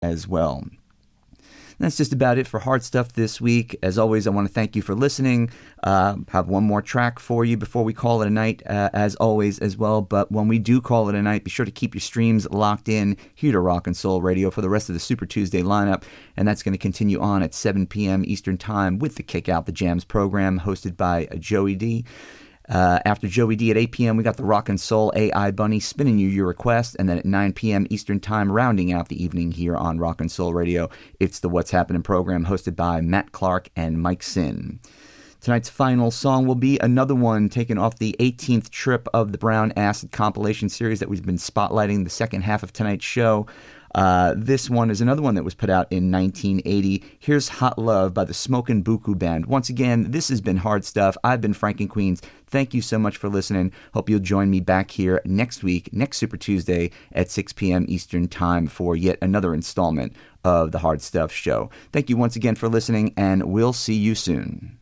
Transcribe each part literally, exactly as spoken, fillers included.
as well. That's just about it for Hard Stuff this week. As always, I want to thank you for listening. Uh, have one more track for you before we call it a night, uh, as always, as well. But when we do call it a night, be sure to keep your streams locked in here to Rock and Soul Radio for the rest of the Super Tuesday lineup. And that's going to continue on at seven p.m. Eastern Time with the Kick Out the Jams program hosted by Joey D. Uh, after Joey D at eight p.m., we got the Rock and Soul A I Bunny spinning you your request. And then at nine p.m. Eastern Time, rounding out the evening here on Rock and Soul Radio, it's the What's Happening program hosted by Matt Clark and Mike Sin. Tonight's final song will be another one taken off the eighteenth trip of the Brown Acid compilation series that we've been spotlighting the second half of tonight's show. Uh, this one is another one that was put out in nineteen eighty. Here's Hot Love by the Smokin' Buku Band. Once again, this has been Hard Stuff. I've been Frank and Queens. Thank you so much for listening. Hope you'll join me back here next week, next Super Tuesday at six p.m. Eastern Time for yet another installment of the Hard Stuff Show. Thank you once again for listening, and we'll see you soon.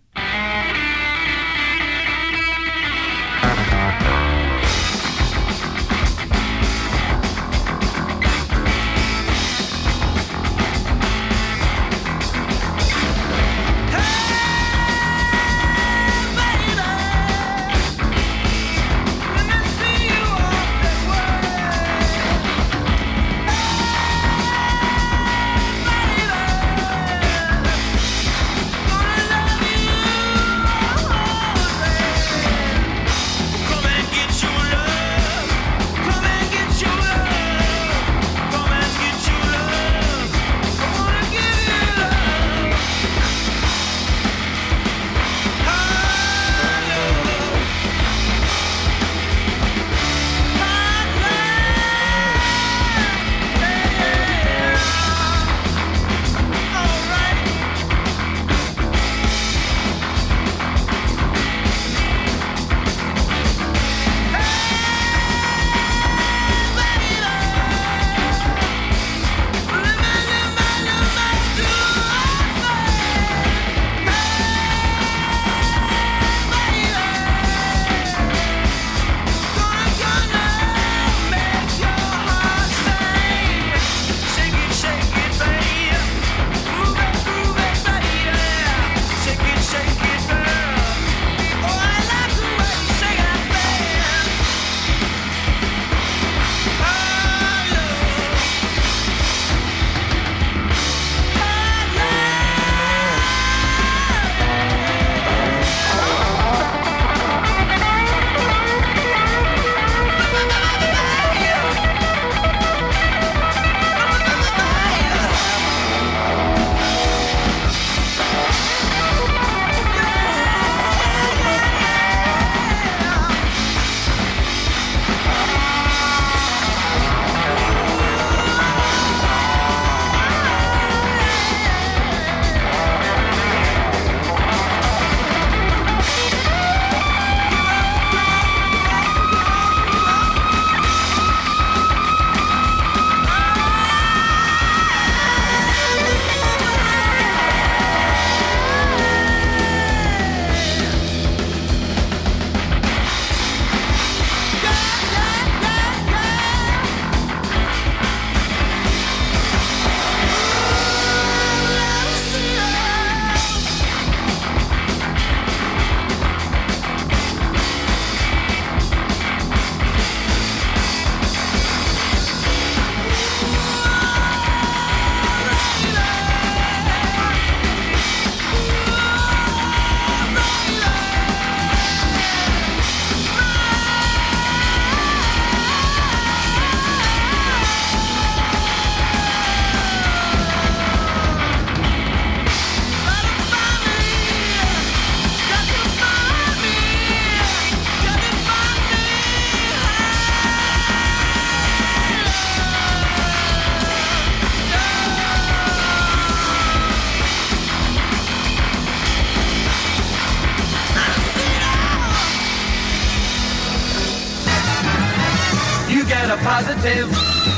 A positive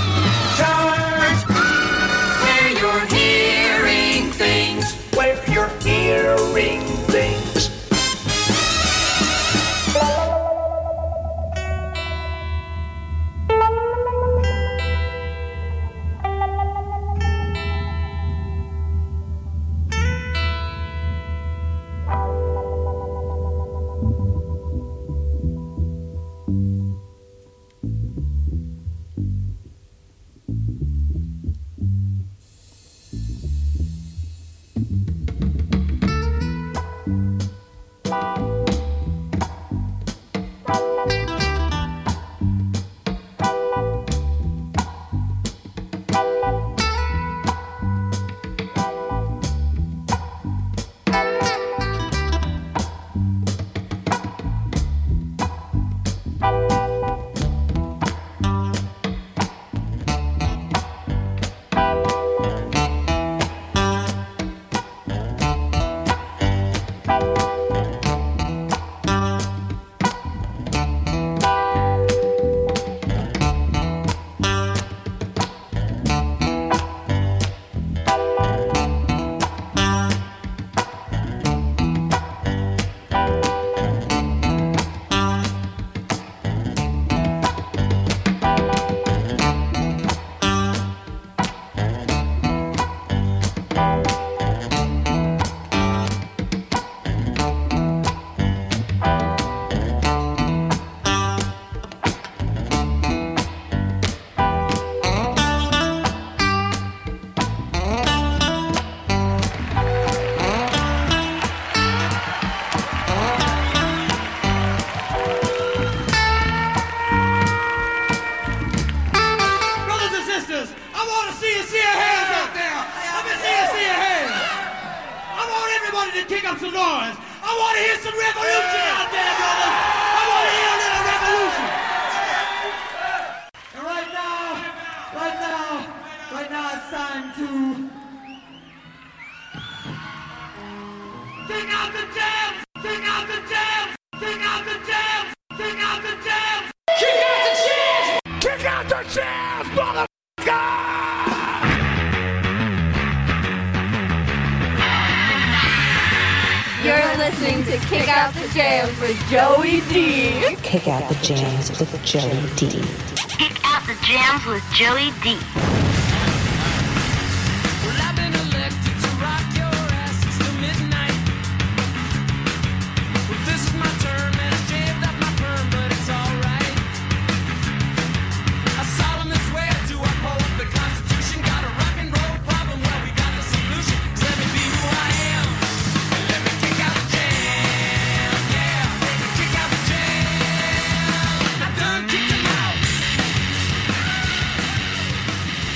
charge where you're hearing things, where you're hearing things. up some noise. I want to hear some revolution out there, brothers. I want to hear a little revolution. And right now, right now, right now it's time to take out the jams, take out the jams, take out the jams, take out the jams. Kick out the jams! Kick out the jams, motherfucker! You're listening to Kick Out the Jams with Joey D. Kick Out the Jams with Joey D. Kick Out the Jams with Joey D. Well, I've been elected to rock your asses till midnight. Well, this is my turn, man. I shaved up my perm, but it's alright. I solemnly swear to uphold the Constitution. Got a rock and roll problem, well, we got the solution. So let me be who I am. And let me kick out the jam, yeah. Kick out the jam. I done kicked him out.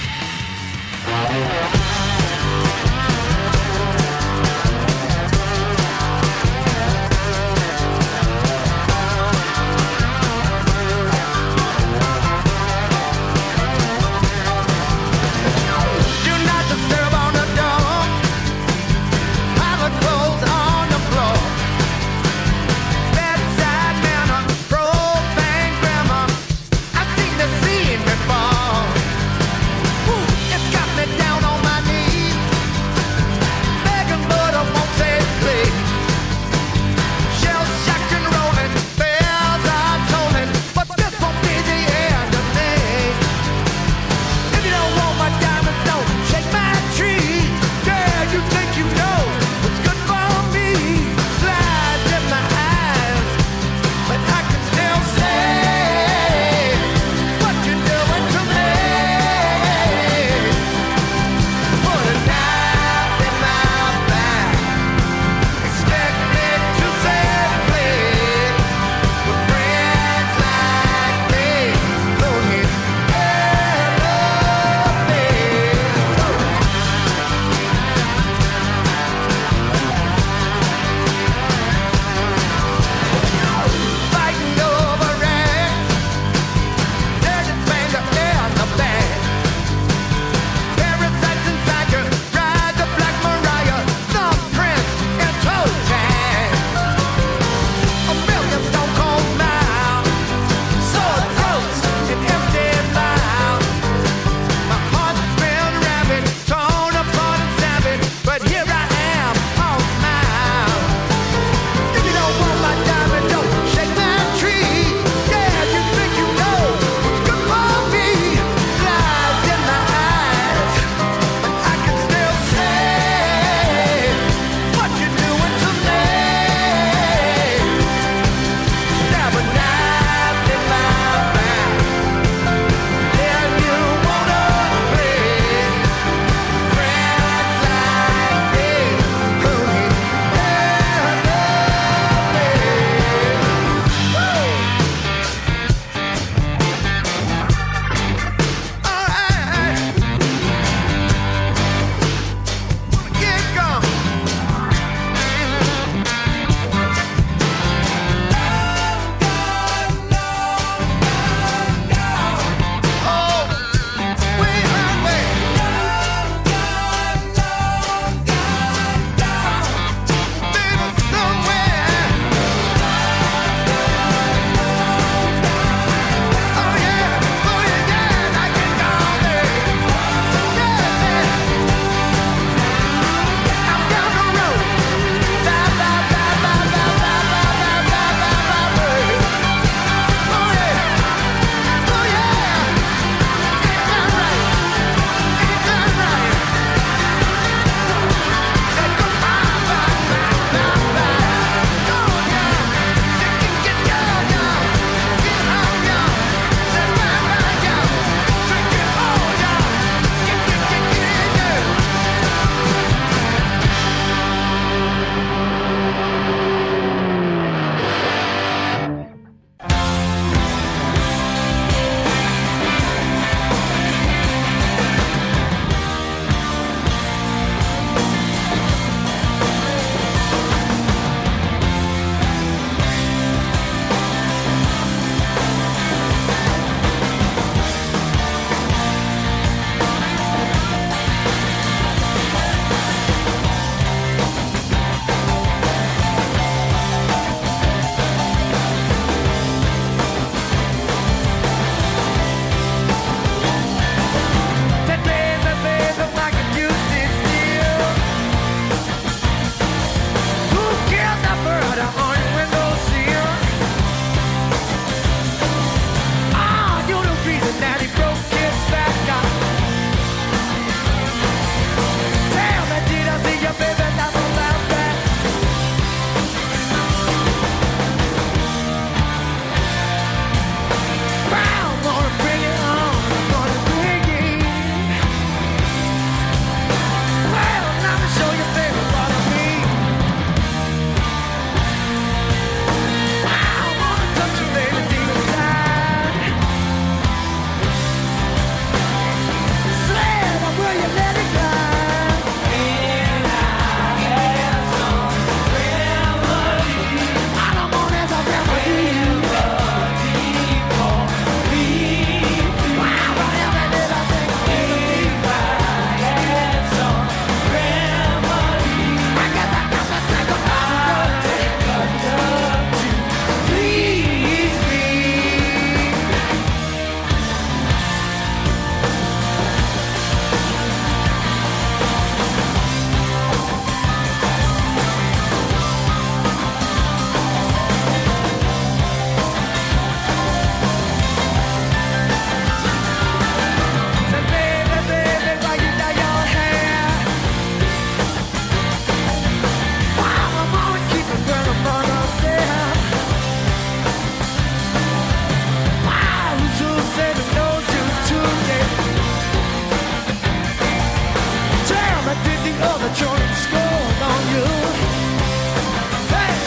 the children scored on you. Hey!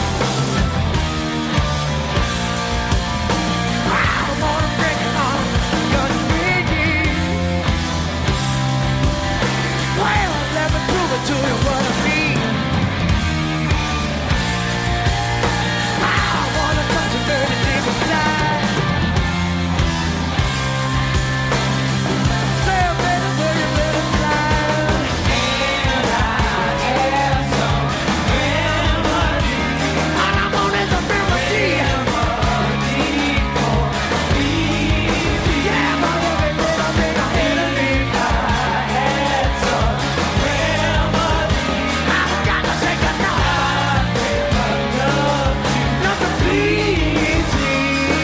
I wanna break it on your knees. Well, let me prove it to you what I mean. I wanna touch you dirty deep inside. Say a baby, will you let it slide? And I have some remedy. All I want is a remedy. Remedy for me. Yeah, my every little thing I had to leave. I had some remedy. I've got to take a knock. I love you. Nothing please me.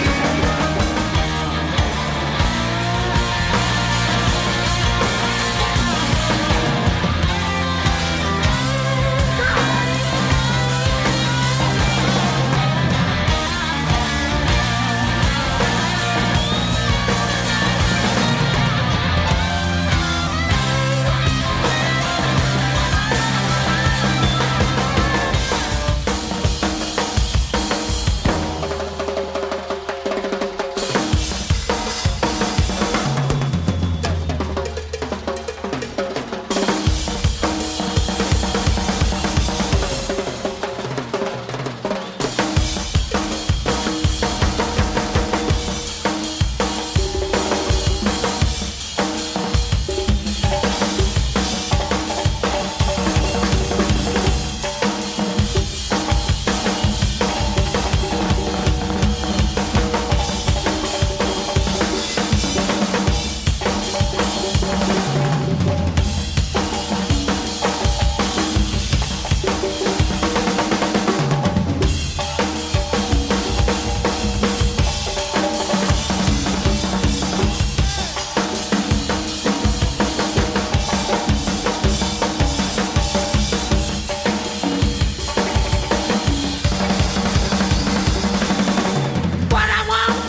What I want,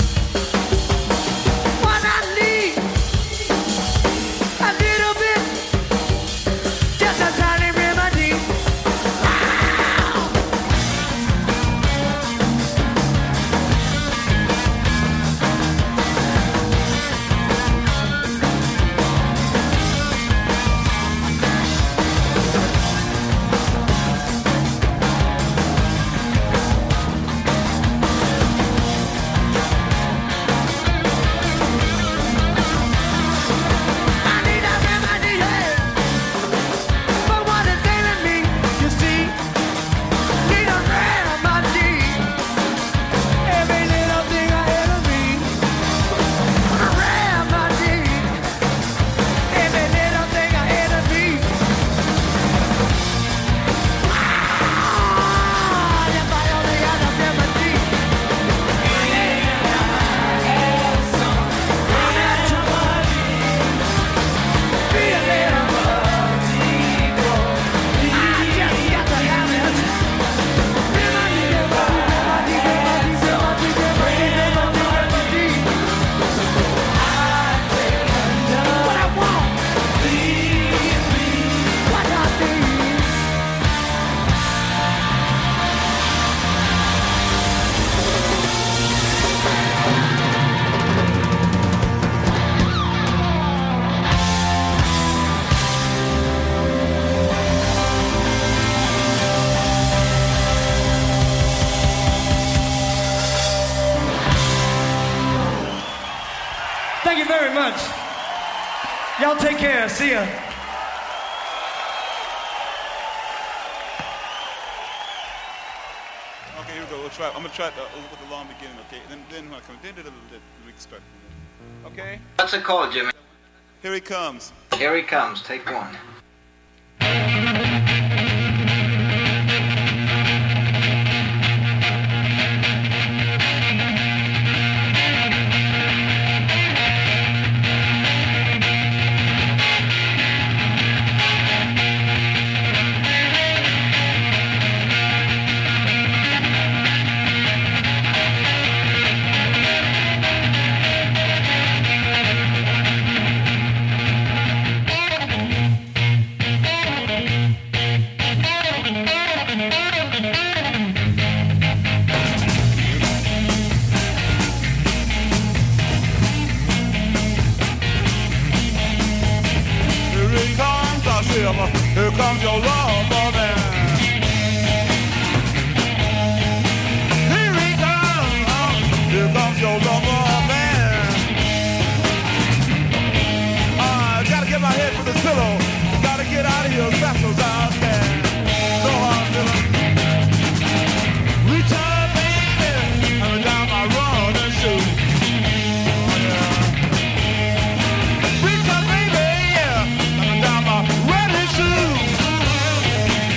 what I need, a little bit, just a tiny remedy. I need a remedy, yeah, for what is ailing me. You see, need a remedy. Every little thing I ever need, a remedy. Every little thing I ever need. Ah, if I only had a remedy. Be a little I just got to have it. Remedy, remedy, remedy, remedy, remedy, remedy, remedy. What I want, what I need. Thank you very much. Y'all take care. See ya. Okay, here we go. We'll try. I'm gonna try the, with the long beginning, okay? Then, then when I come, then, then, then, then we can start. Okay. What's it called, Jimmy? Here he comes. Here he comes. Take one. Thank river. Here comes your lover man. Here he comes. Here comes your lover man. I gotta get my head from this pillow. Gotta get out of here as fast as I can. No hard feeling. Reach up, baby, and down my running shoe. Oh, yeah. Reach up, baby, yeah, and down my running shoe.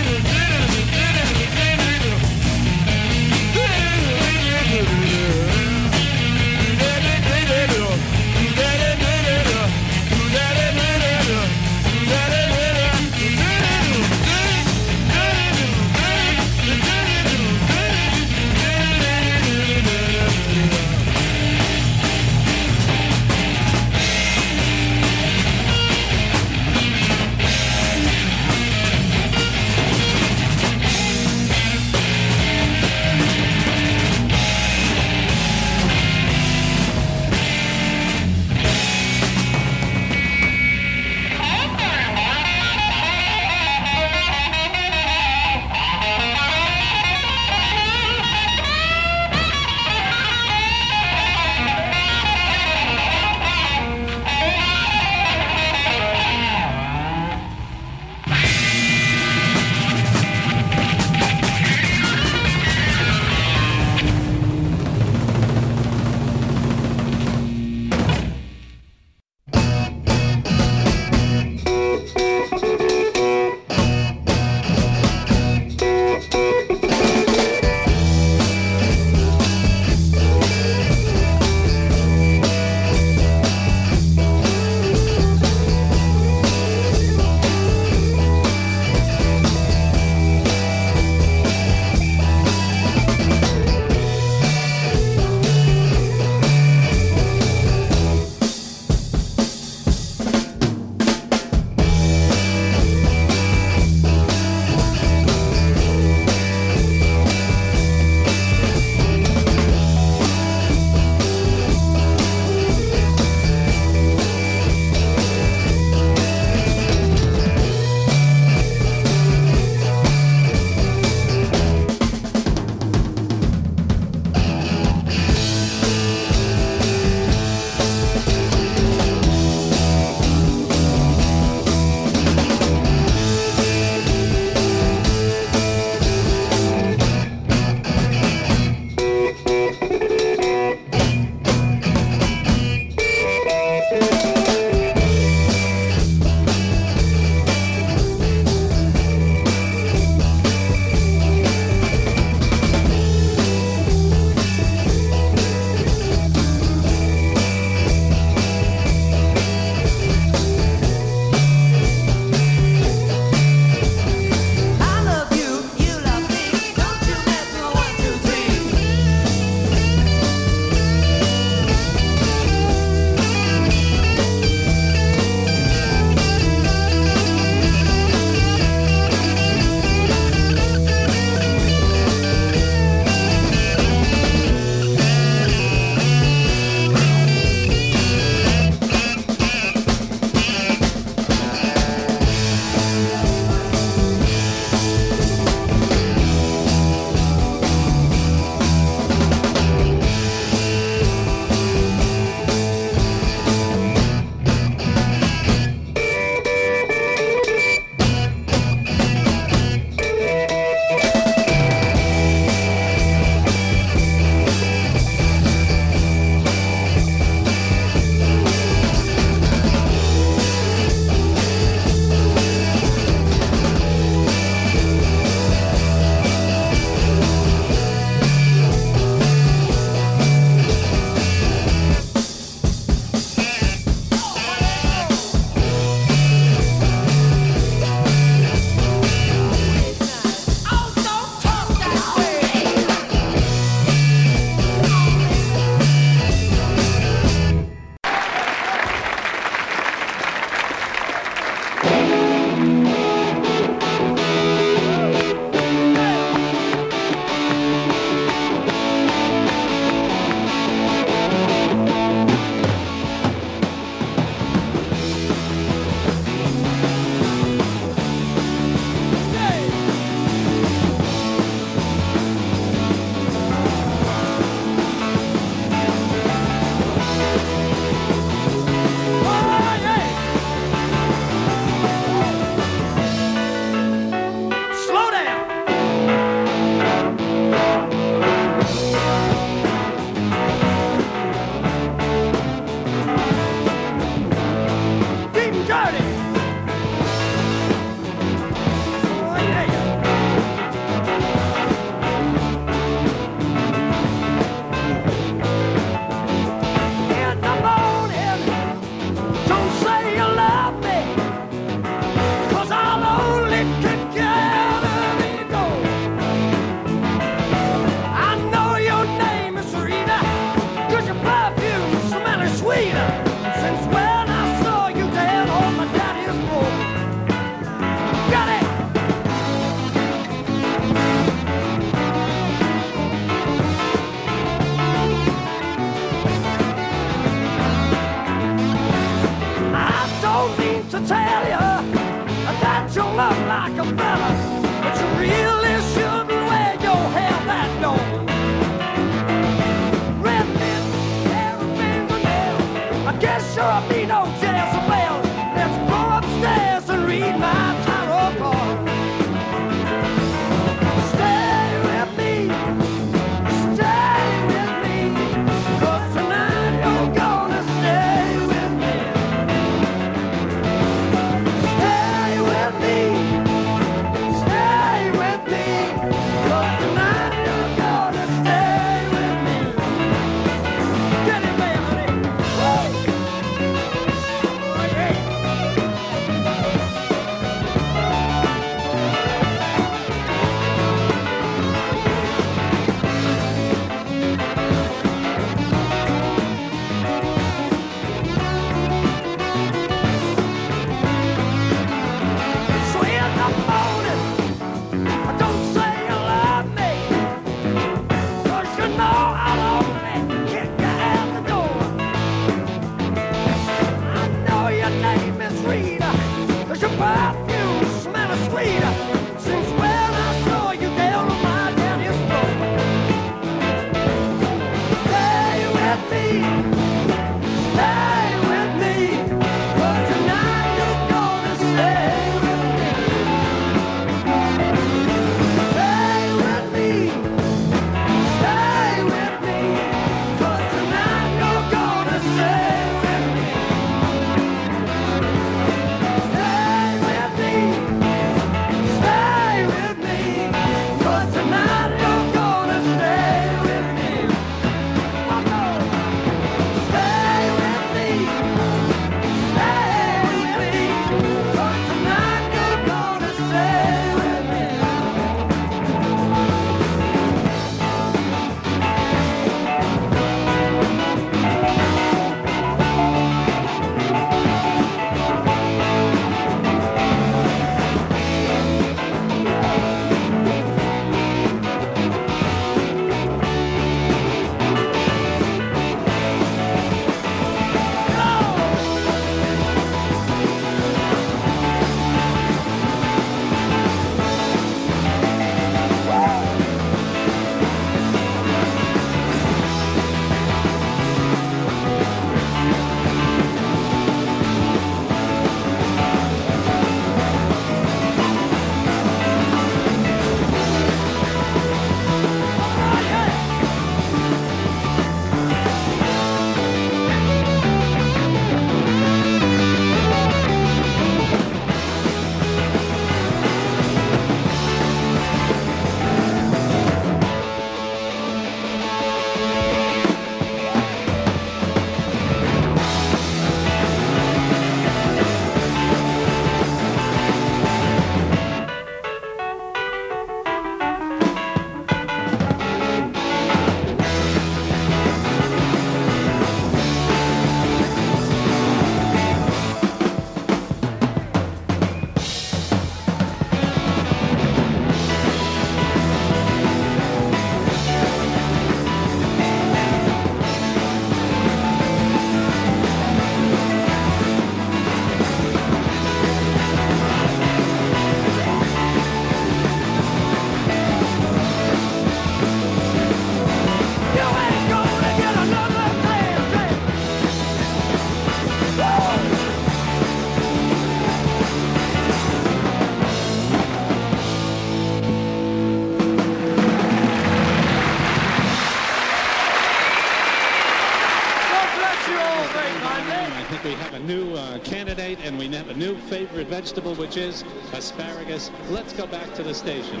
a new uh, candidate, and we have a new favorite vegetable, which is asparagus. Let's go back to the station.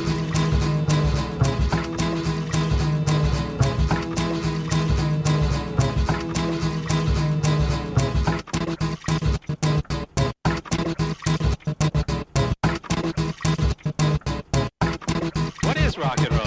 What is rock and roll?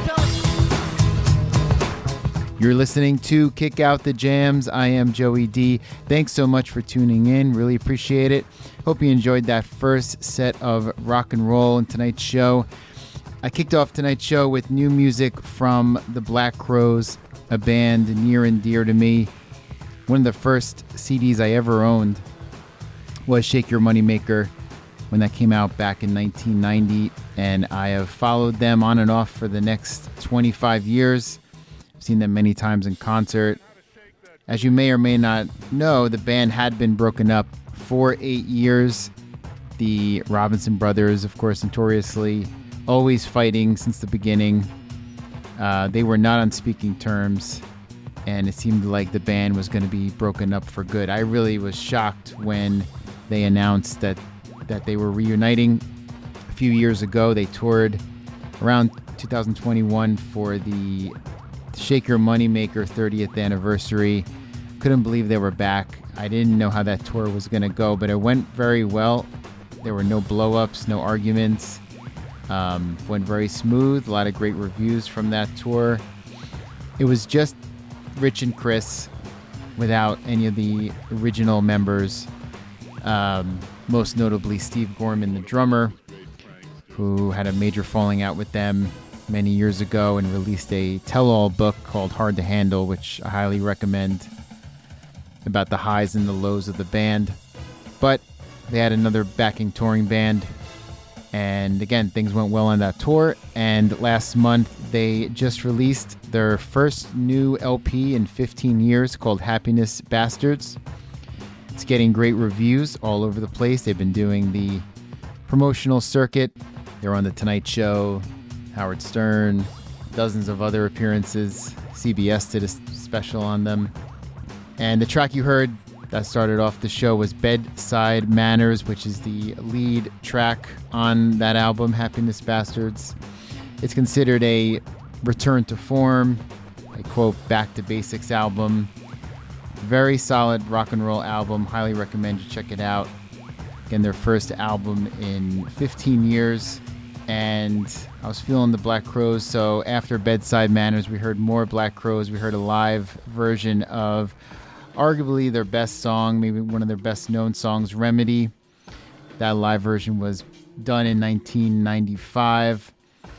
You're listening to Kick Out the Jams. I am Joey D. Thanks so much for tuning in. Really appreciate it. Hope you enjoyed that first set of rock and roll in tonight's show. I kicked off tonight's show with new music from the Black Crowes, a band near and dear to me. One of the first C Ds I ever owned was Shake Your Money Maker when that came out back in nineteen ninety, and I have followed them on and off for the next twenty-five years. Seen them many times in concert. As you may or may not know, the band had been broken up for eight years. The Robinson brothers, of course, notoriously always fighting since the beginning. Uh, they were not on speaking terms, and it seemed like the band was going to be broken up for good. I really was shocked when they announced that, that they were reuniting. A few years ago, they toured around two thousand twenty-one for the Shake Your Money Maker thirtieth anniversary. Couldn't believe they were back. I didn't know how that tour was going to go, but it went very well. There were no blow-ups, no arguments. Um, went very smooth. A lot of great reviews from that tour. It was just Rich and Chris without any of the original members. Um, most notably Steve Gorman, the drummer, who had a major falling out with them many years ago and released a tell-all book called Hard to Handle, which I highly recommend, about the highs and the lows of the band. But they had another backing touring band, and again, things went well on that tour. And last month, they just released their first new L P in fifteen years called Happiness Bastards. It's getting great reviews all over the place. They've been doing the promotional circuit. They're on The Tonight Show, Howard Stern, dozens of other appearances. C B S did a special on them. And the track you heard that started off the show was Bedside Manners, which is the lead track on that album, Happiness Bastards. It's considered a return to form, a quote, back to basics album. Very solid rock and roll album. Highly recommend you check it out. Again, their first album in fifteen years. And I was feeling the Black Crowes, so after Bedside Manners, we heard more Black Crowes. We heard a live version of arguably their best song, maybe one of their best known songs, Remedy. That live version was done in nineteen ninety-five,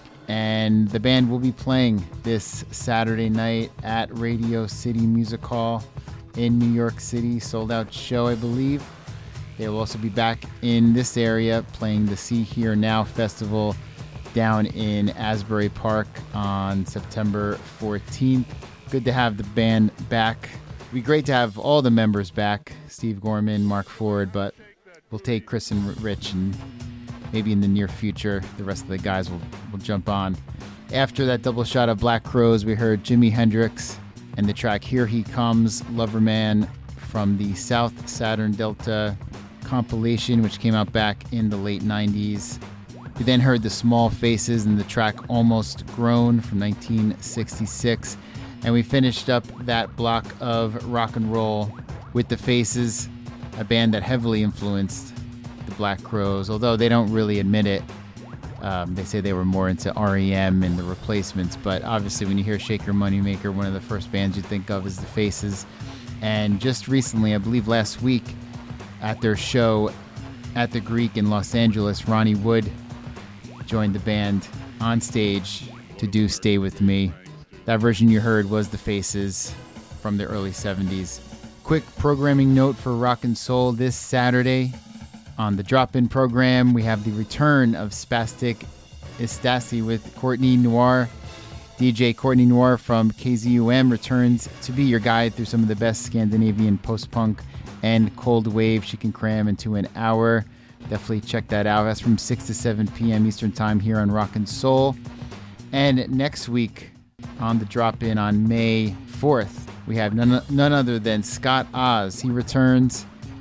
and the band will be playing this Saturday night at Radio City Music Hall in New York City. Sold out show, I believe. They will also be back in this area playing the See Here Now Festival down in Asbury Park on September fourteenth. Good to have the band back. It'd be great to have all the members back, Steve Gorman, Mark Ford, but we'll take Chris and Rich, and maybe in the near future, the rest of the guys will, will jump on. After that double shot of Black Crowes, we heard Jimi Hendrix and the track Here He Comes, Loverman, from the South Saturn Delta compilation, which came out back in the late nineties. We then heard the Small Faces and the track Almost Grown from nineteen sixty-six. And we finished up that block of rock and roll with the Faces, a band that heavily influenced the Black Crowes, although they don't really admit it. Um, they say they were more into R E M and the Replacements, but obviously when you hear Shake Your Money Maker, one of the first bands you think of is the Faces. And just recently, I believe last week, at their show at the Greek in Los Angeles, Ronnie Wood joined the band on stage to do Stay With Me. That version you heard was the Faces from the early seventies. Quick programming note for Rock and Soul this Saturday. On the drop-in program, we have the return of Spastic Istasi with Courtney Noir. D J Courtney Noir from K Z U M returns to be your guide through some of the best Scandinavian post-punk and cold wave she can cram into an hour. Definitely check that out. That's from six to seven p.m. Eastern Time here on Rock and Soul. And next week on the drop-in on May fourth, we have none, none other than Scott Oz. He returns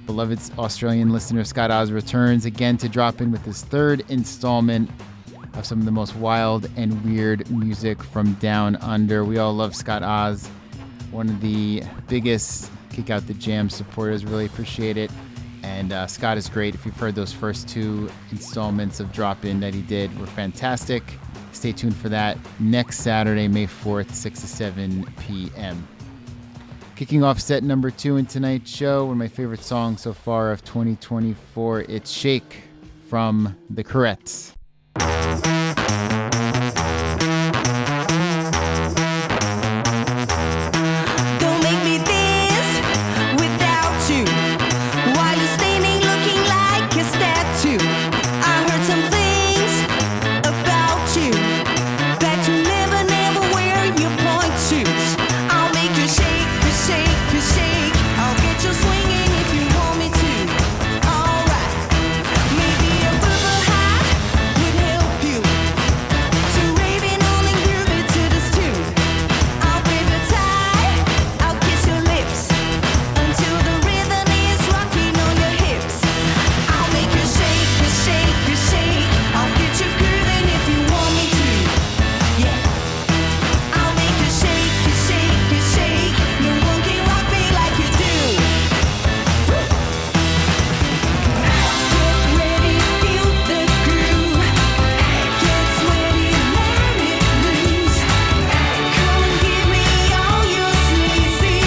beloved Australian listener Scott Oz returns again to drop in with his third installment of some of the most wild and weird music from down under. We all love Scott Oz, one of the biggest Kick Out the Jam supporters. Really appreciate it. And uh, Scott is great. If you've heard those first two installments of Drop In that he did, were fantastic. Stay tuned for that next Saturday, May fourth, six to seven p.m. Kicking off set number two in tonight's show, one of my favorite songs so far of twenty twenty-four. It's Shake from the Courettes. Don't make me dance without you. While you're standing looking like a statue. I heard some things about you that you never, never wear your point shoes. I'll make you shake, you shake, you shake. I'll get you swinging if you want me to. Alright, maybe a purple hat would help you to raving on and groovy to this tune. I'll grab your tie, I'll kiss your lips until the rhythm is rocking on your hips. I'll make you shake, you shake, you shake. I'll get you grooving if you want me to. Yeah. I'll make you shake, you shake, you shake. No one can rock me like you do. Get ready, feel the groove. Get sweaty, let it loose. Come and give me all your sleazy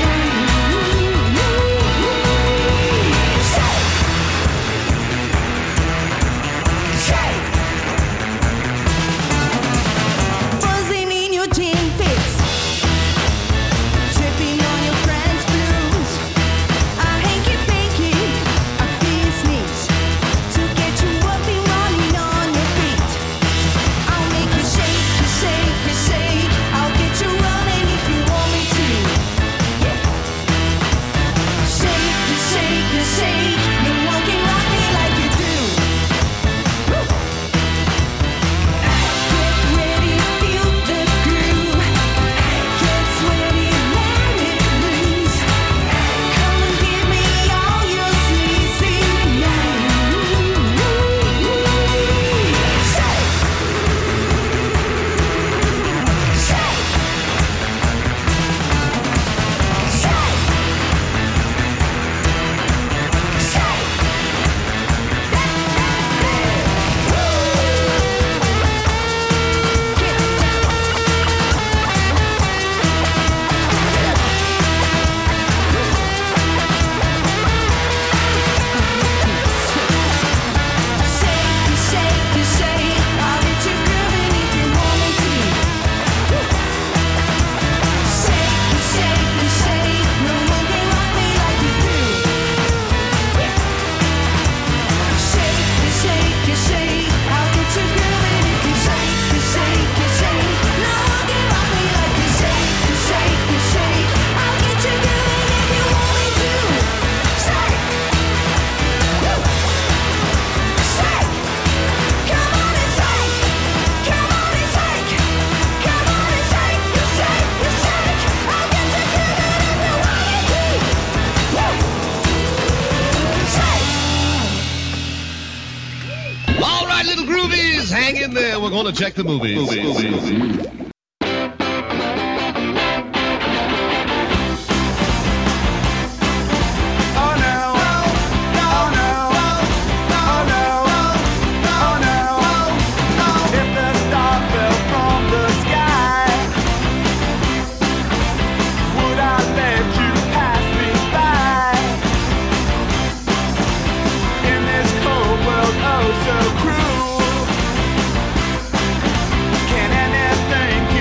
Shake, shake. Buzzing in your gin fits, tripping on your French blues. A hanky panky, a business to get you up and running on your feet. I'll make you shake, you shake, you shake. I'll get you running if you want me to. Yeah. Shake, you shake, you shake. No one can rock me like you do. Woo. Get ready, feel the groove. Get sweaty, let it loose. Come and give me all your sleazy Shake, shake, Shake, you shake, you shake. I'll get you grooving if you want me to. Shake, you shake, you shake. No one can rock me like you do. Shake, you shake, you shake. I'll get you grooving if you shake, you shake, you shake. No one can rock me like you shake, you shake, you shake. I'll get you grooving if you want me to. Shake. Shake! Come on and shake! Come on and shake! Come on and shake! You shake! You shake! I'll get you grooving if you want me to! Woo! Shake! All right, little groovies, hang in there. We're going to check the movies. Oh no, oh no, oh no, oh no. If the star fell from the sky, would I let you pass me by? In this cold world, oh so cruel, can anything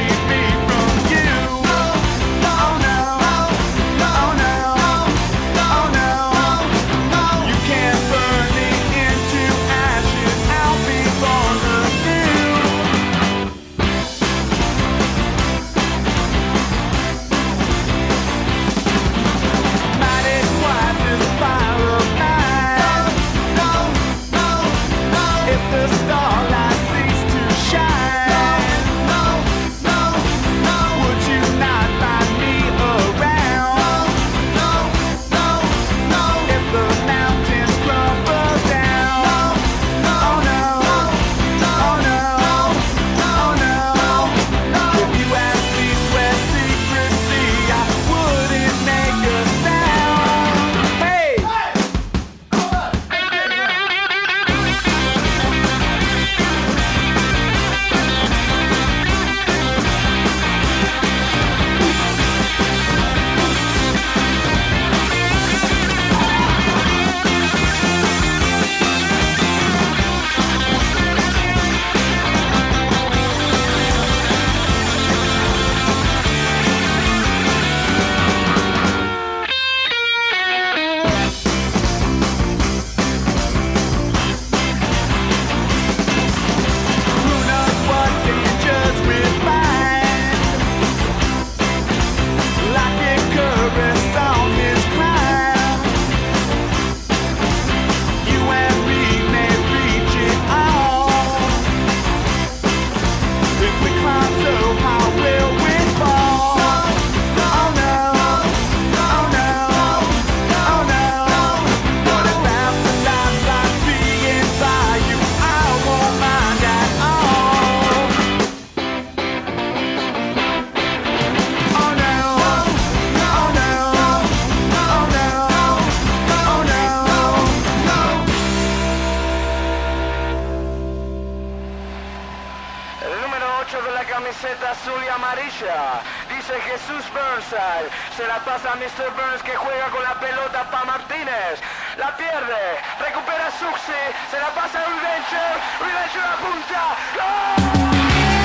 y amarilla. Dice Jesús Burnside. Se la pasa a mister Burns que juega con la pelota para Martínez. La pierde. Recupera Suxi. Se la pasa a Reventure. Reventure apunta. ¡Gol!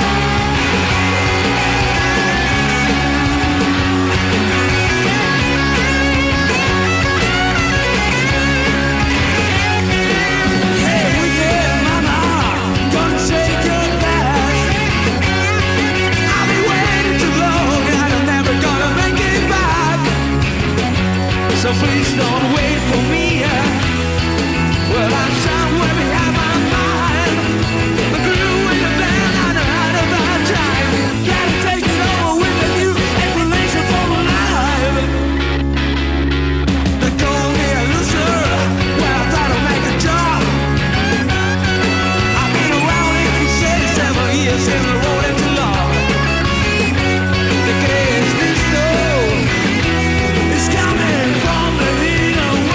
So please don't wait for me. Well, I'm somewhere behind my mind. The glue in the band, I know how to buy time. Gotta take it over with a new explanation for my life. They call me a loser. Well, I thought I'd make a job. I've been around it for thirty-seven years in the road into love. The case this though is coming from the inner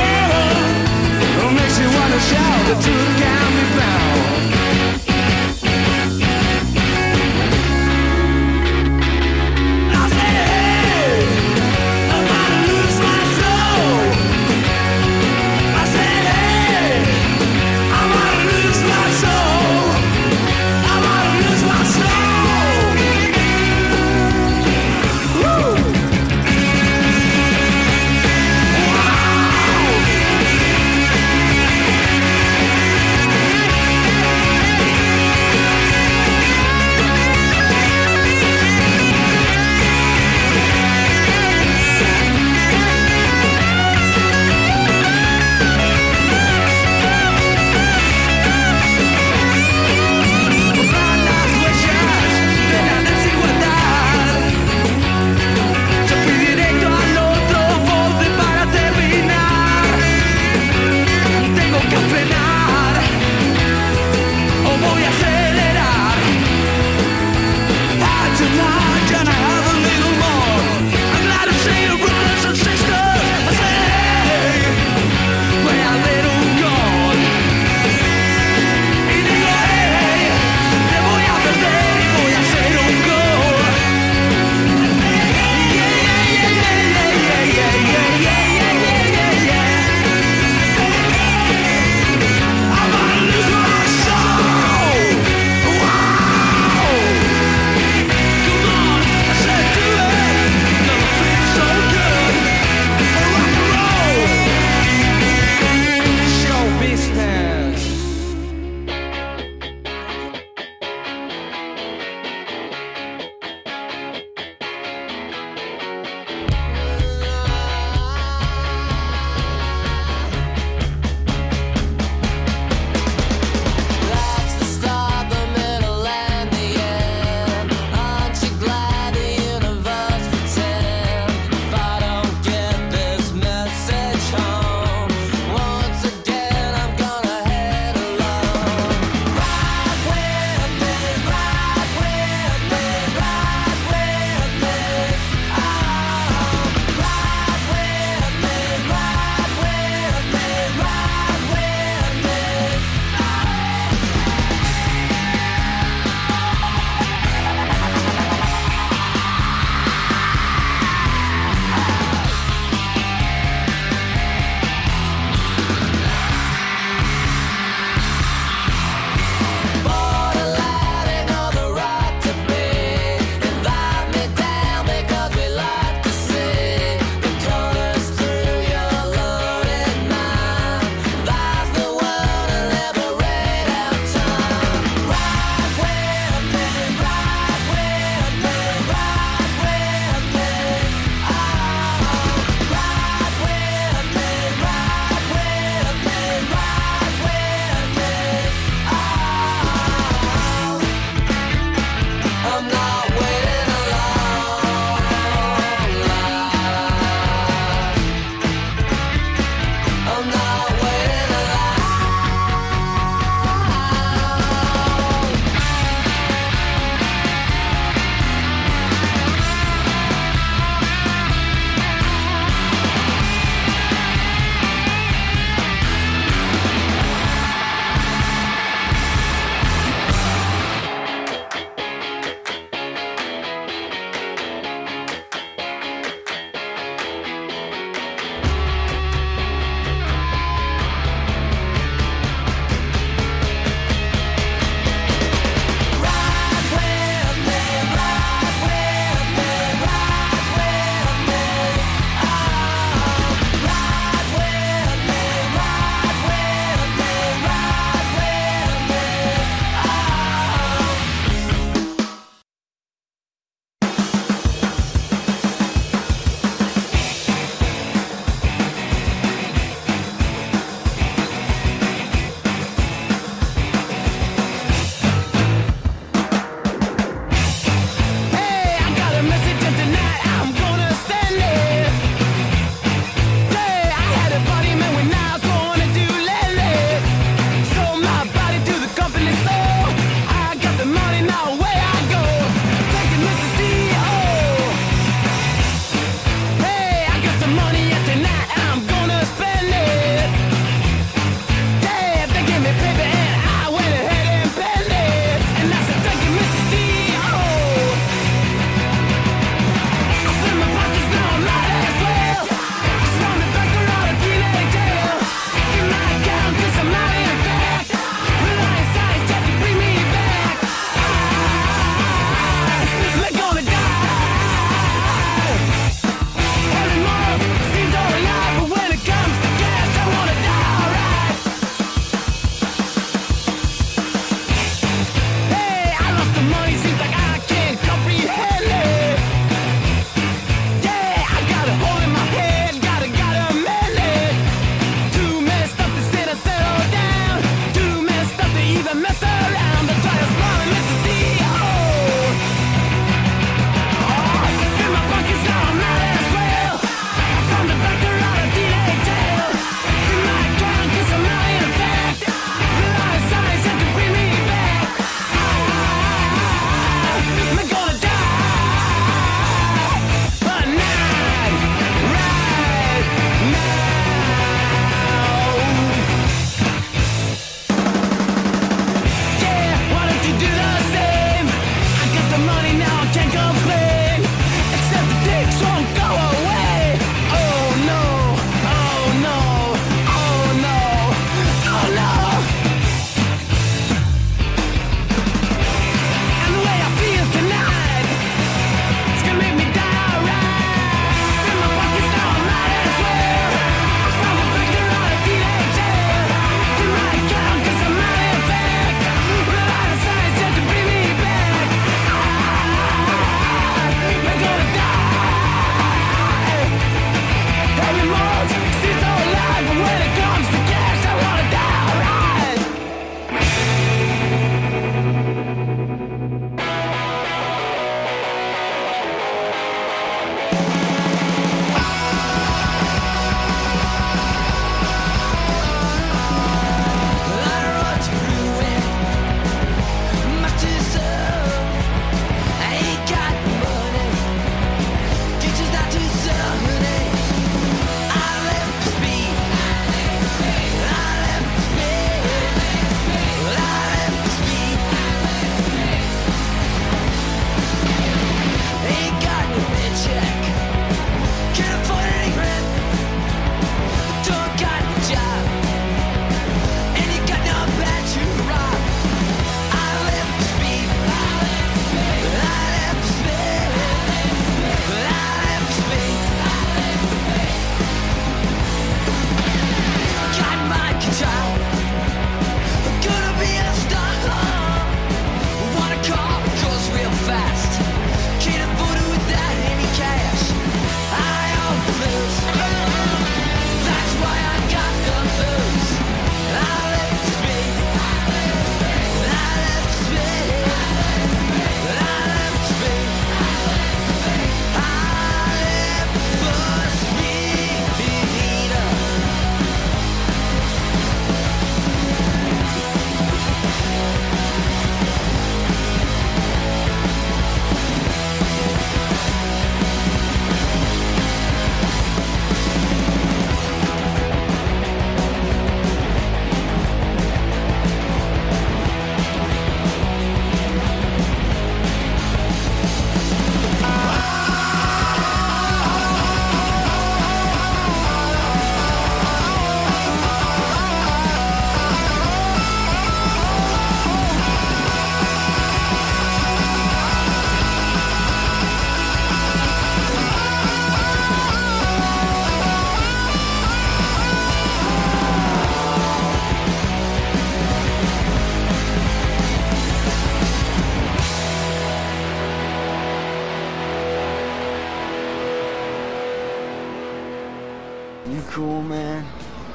You cool, man?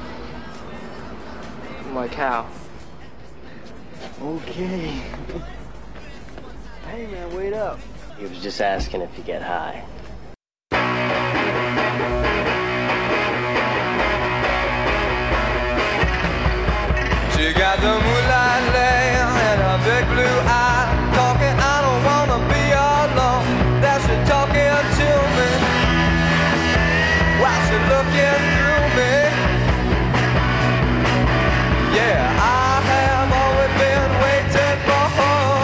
Like how? Okay. Hey, man, wait up. He was just asking if you get high. She got the moonlight lamp and a big blue eye, talking, I don't wanna be alone. That she talking to me while she looking through me. Yeah, I have always been waiting for her.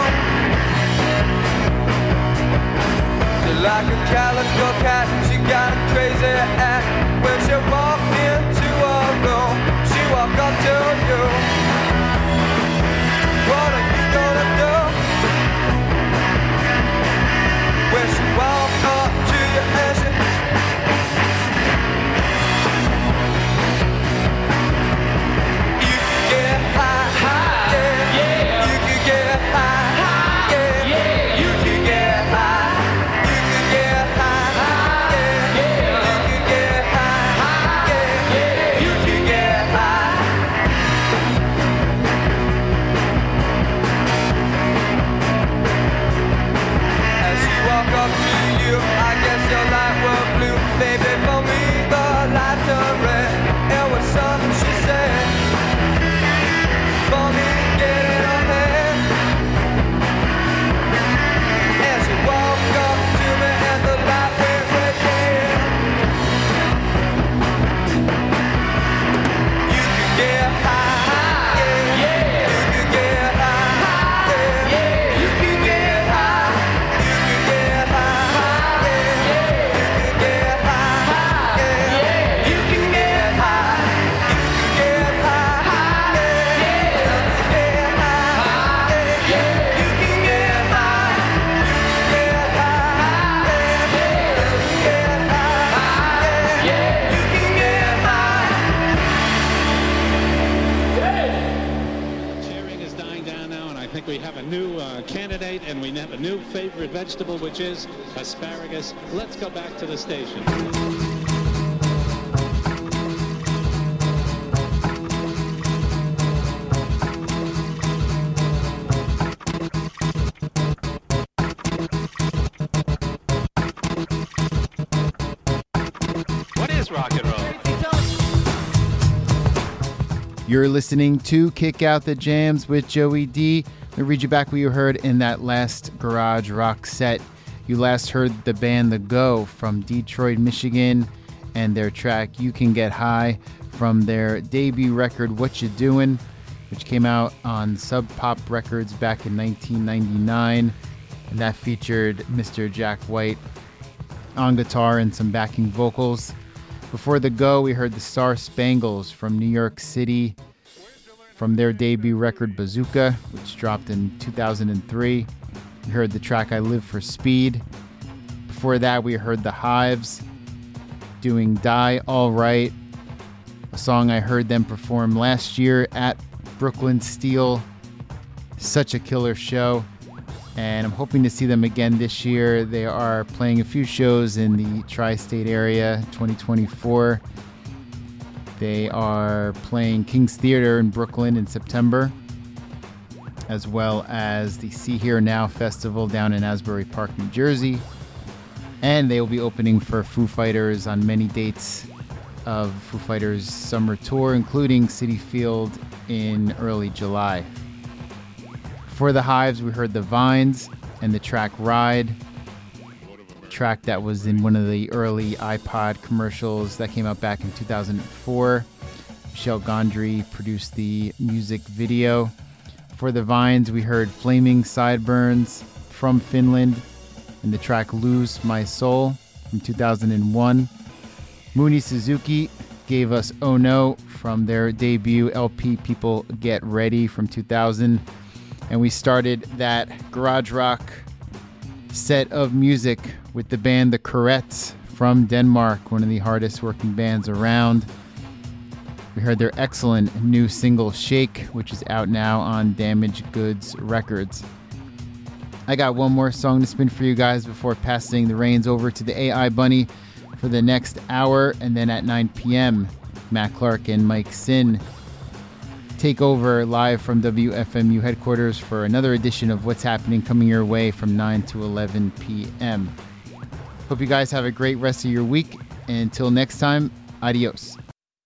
She's like a calico cat, she got a crazy act. When she walked into a room, she walked up to you. What are you gonna do when she walk up to you and she you can get high, high, yeah, yeah. You can get high, high, yeah, yeah. You can get high, you can get high, high, yeah, yeah. You can get high, high, yeah, yeah. You can get high. As she walk up to you, I guess your light was blue. Baby, for me, the light turned red. It was something she said for me to get in her head. And she walked up to me and the light went red, yeah. You can get high, yeah, yeah. You can get high, yeah, yeah. You can get high. You can get high, yeah, yeah. You can get high, yeah, yeah. You can get high. You can get high, yeah, yeah. You can get high, yeah, yeah. You can get high. You can get high, yeah, yeah. You can get high, yeah, yeah. You can get high. Cheering is dying down now, and I think we have a new uh, candidate, and we have a new favorite vegetable, which is asparagus. Let's go back to the station. What is rock and roll? You're listening to Kick Out the Jams with Joey D. Let me read you back what you heard in that last garage rock set. You last heard the band The Go from Detroit, Michigan, and their track You Can Get High from their debut record What You Doin', which came out on Sub Pop Records back in nineteen ninety-nine. And that featured Mister Jack White on guitar and some backing vocals. Before The Go, we heard the Star Spangles from New York City from their debut record Bazooka, which dropped in two thousand three. We heard the track I Live for Speed. Before that, we heard The Hives doing Die All Right, a song I heard them perform last year at Brooklyn Steel. Such a killer show, and I'm hoping to see them again this year. They are playing a few shows in the tri-state area twenty twenty-four. They are playing King's Theater in Brooklyn in September, as well as the See Here Now Festival down in Asbury Park, New Jersey. And they will be opening for Foo Fighters on many dates of Foo Fighters' summer tour, including Citi Field in early July. For The Hives, we heard The Vines and the track Ride, a track that was in one of the early iPod commercials that came out back in two thousand four. Michel Gondry produced the music video. For The Vines, we heard Flaming Sideburns from Finland and the track Lose My Soul from two thousand one. Mooney Suzuki gave us Oh No from their debut L P People Get Ready from two thousand. And we started that garage rock set of music with the band The Courettes from Denmark, one of the hardest working bands around. We heard their excellent new single Shake, which is out now on Damaged Goods Records. I got one more song to spin for you guys before passing the reins over to the A I Bunny for the next hour. And then at nine p.m., Matt Clark and Mike Sin take over live from W F M U headquarters for another edition of What's Happening, coming your way from nine to eleven p.m. Hope you guys have a great rest of your week. And until next time, adios.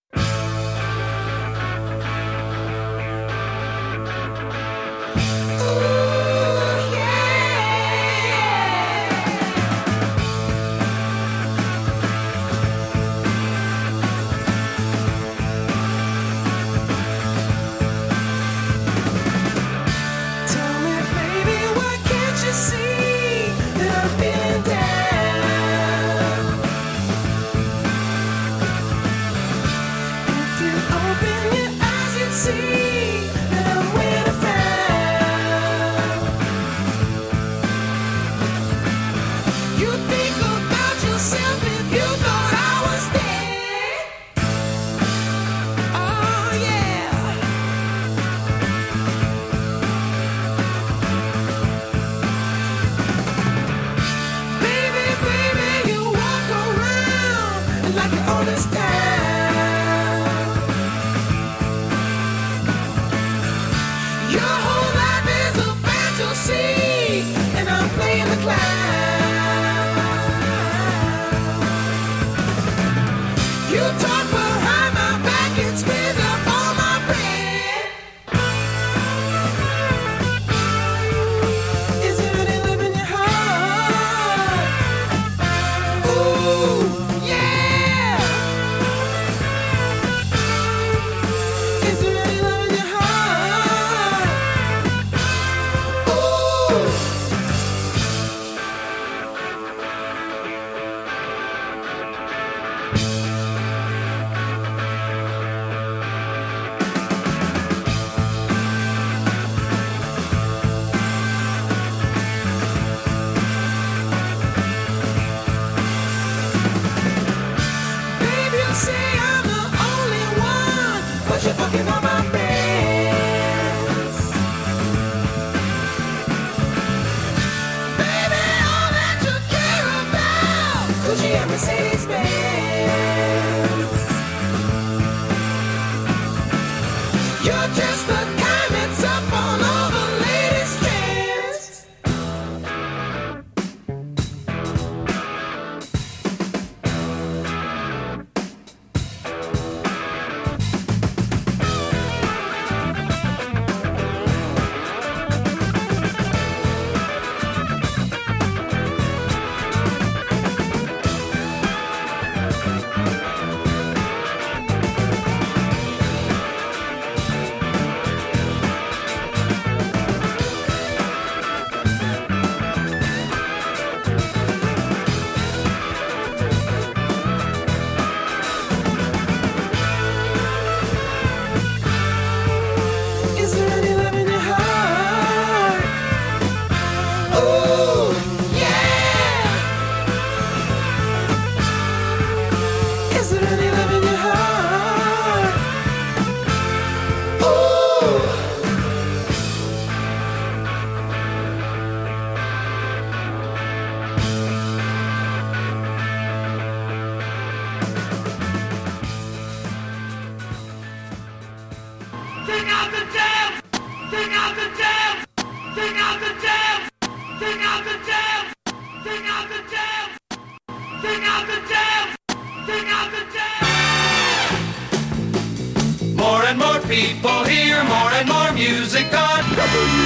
More and more people hear more and more music on W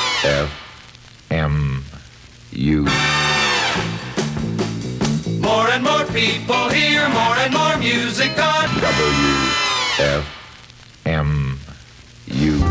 F M U. More and more people hear more and more music on W F M U.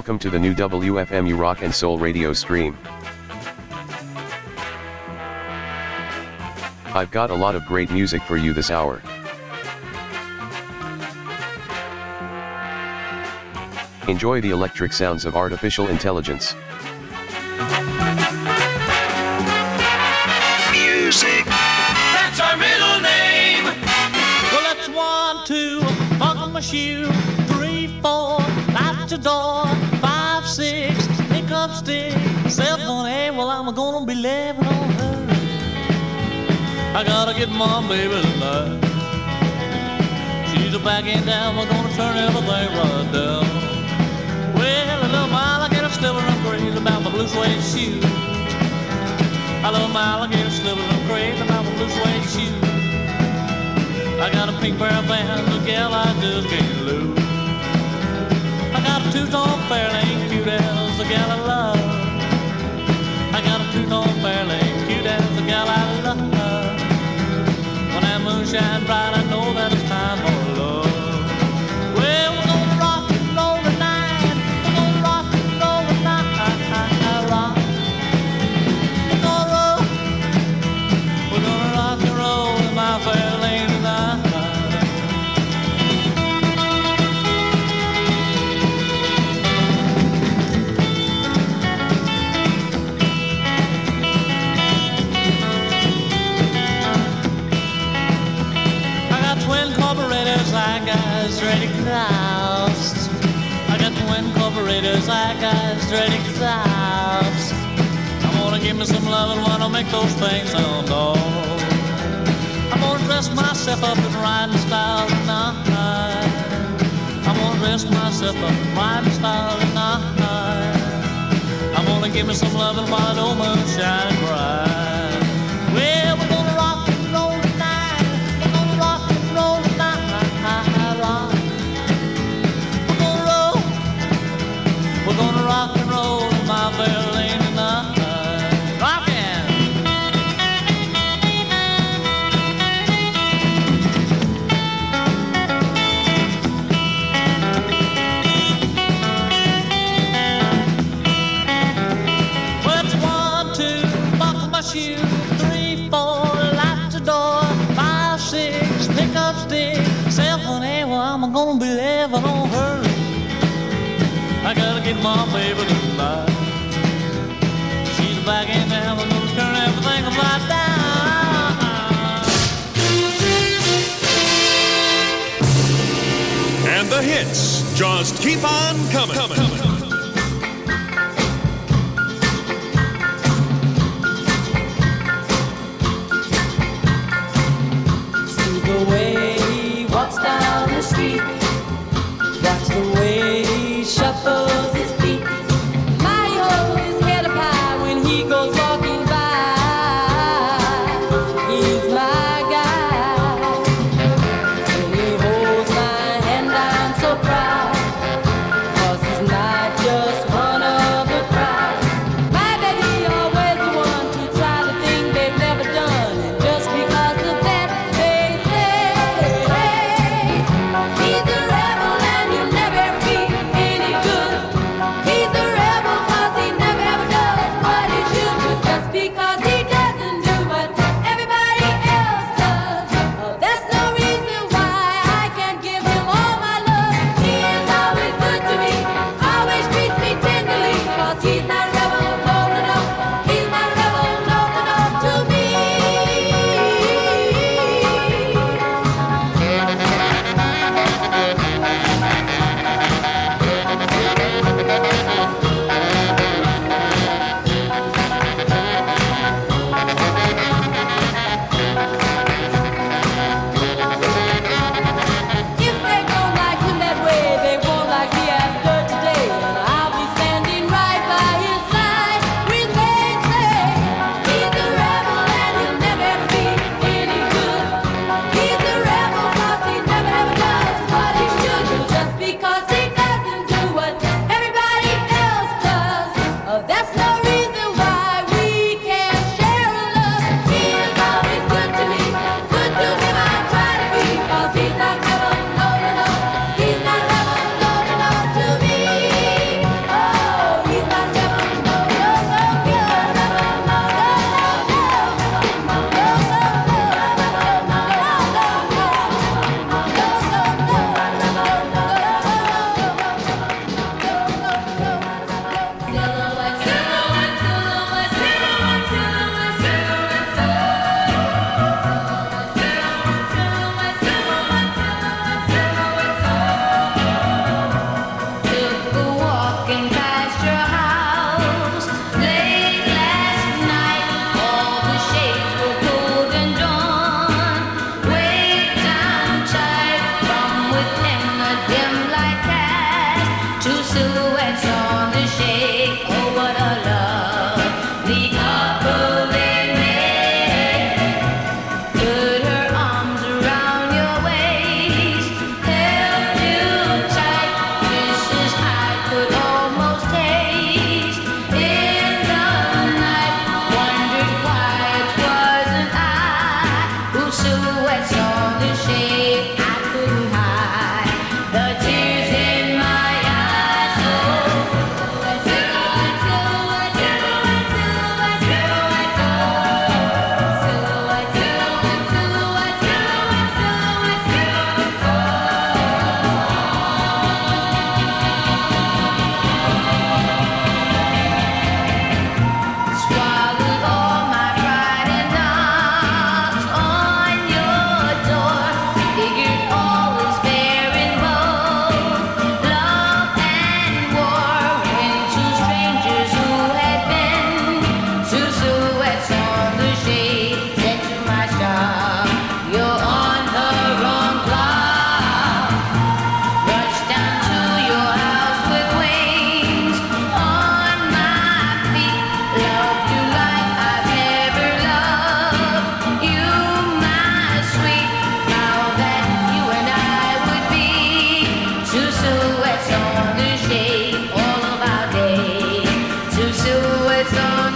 Welcome to the new W F M U Rock and Soul radio stream. I've got a lot of great music for you this hour. Enjoy the electric sounds of artificial intelligence. Music. That's our middle name. Well, that's one, two, buckle my shoe. Three, four, light your door. Five, six, pick up stick. Seven, eight, well, I'm gonna be living on her. I gotta get my baby tonight. She's a backing down. We're gonna turn everything right down. Well, a little alligator sliver, I'm crazy about my blue suede shoes. I love my alligator sliver, I'm crazy about my blue suede shoes. I got a pink pair of pants, a gal I just can't lose. I got a two-tone fairlane, cute as the gal I love. I got a two-tone fairlane, cute as the gal I love. When that moon shines bright, I know that it's time for love. Well, we're gonna rock and roll tonight. We're gonna rock and roll tonight. Rock. We're gonna roll. We're gonna rock and roll in my fairlane tonight. I got straight exhaust. I got twin carburetors, I got straight exhaust. I'm gonna give me some love and wanna make those things sound off. I'm gonna dress myself up in riding style tonight. I'm gonna dress myself up in riding style tonight. I'm gonna give me some love and while the old moon shine bright. Well, we're gonna rock and roll tonight. We're gonna rock and roll tonight. We're gonna roll, we're gonna rock and roll in my fairlane tonight. Rockin'! Well, it's one, two, buckle my shoe. Three, four, light the door. Five, six, pick up stick. Seven, eight, well, I'm gonna be living on her. I gotta get my baby tonight. She's back in there, we're gonna turn everything upside down. And the hits just keep on coming. coming. coming. See the way he walks down the street. Watch the way he shuffles his feet. My oh, his head up high when he goes walking by. He's my guy. When he holds my hand, I'm so proud. 'Cause he's not just one of the crowd. My baby always the one to try the thing they've never done. And just because of that, they say, hey, he's a rebel and he'll never ever be any good. He's a rebel 'cause he never ever does what he should. But just because he doesn't do what everybody else does, oh, that's no reason why I can't give him all my love. He is always good to me, always treats me tenderly. 'Cause he's my rebel, no, no, no. He's my rebel, no, no, no, to me. If they don't like him that way, they won't like me after today. And I'll be standing right by his sun.